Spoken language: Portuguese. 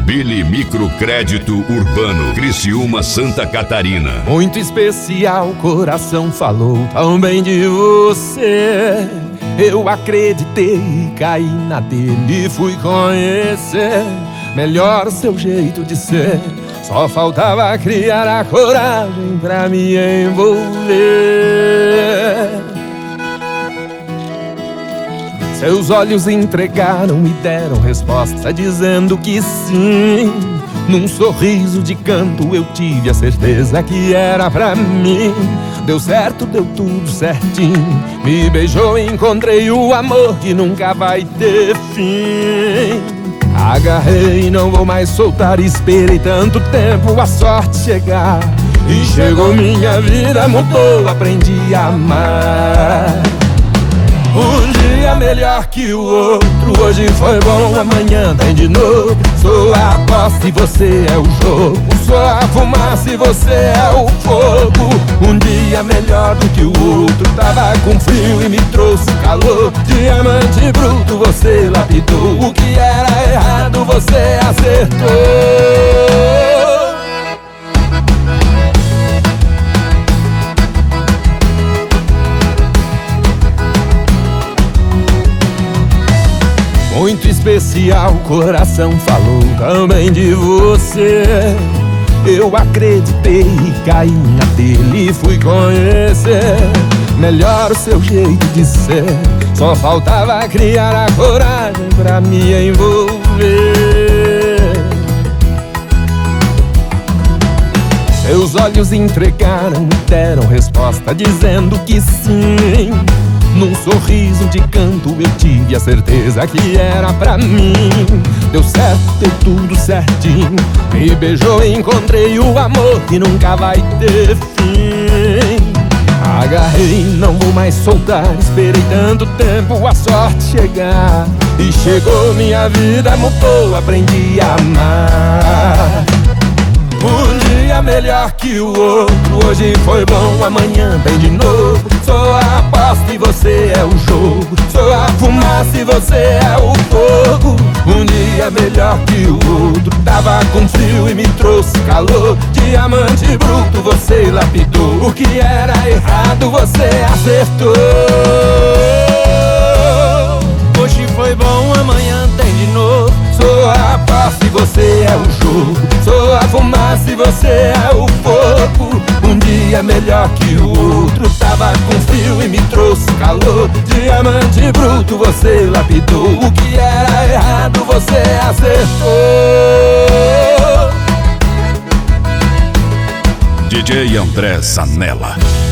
Billy Microcrédito Urbano, Criciúma, Santa Catarina. Muito especial, o coração falou tão bem de você. Eu acreditei e caí na dele e fui conhecer melhor o seu jeito de ser. Só faltava criar a coragem pra me envolver. Seus olhos entregaram, me deram resposta dizendo que sim. Num sorriso de canto eu tive a certeza que era pra mim. Deu certo, deu tudo certinho. Me beijou e encontrei o amor que nunca vai ter fim. Agarrei e não vou mais soltar. Esperei tanto tempo a sorte chegar. E chegou minha vida, mudou, aprendi a amar. Um dia melhor que o outro, hoje foi bom, amanhã tem de novo. Sou a aposta e você é o jogo. Sou a fumaça e você é o fogo. Um dia melhor do que o outro, tava com frio e me trouxe calor. Diamante bruto você lapidou, o que era errado você acertou. Muito especial, o coração falou também de você. Eu acreditei e caí na dele e fui conhecer melhor o seu jeito de ser. Só faltava criar a coragem pra me envolver. Seus olhos entregaram, me deram resposta dizendo que sim. Num sorriso de canto eu tive a certeza que era pra mim. Deu certo, deu tudo certinho. Me beijou e encontrei o amor que nunca vai ter fim. Agarrei, não vou mais soltar. Esperei tanto tempo a sorte chegar. E chegou minha vida, mudou, aprendi a amar. Um dia melhor que o outro, hoje foi bom, amanhã tem de novo. Sou a aposta e você é o jogo. Sou a fumaça e você é o fogo. Um dia melhor que o outro, tava com frio e me trouxe calor. Diamante bruto você lapidou, o que era errado você acertou. Hoje foi bom, amanhã tem de novo. Sou a aposta e você é o jogo. Sou a fumaça e você é o fogo. Um dia melhor que o outro, tava com frio e me trouxe calor. Diamante bruto você lapidou, o que era errado você acertou. DJ André Zanella.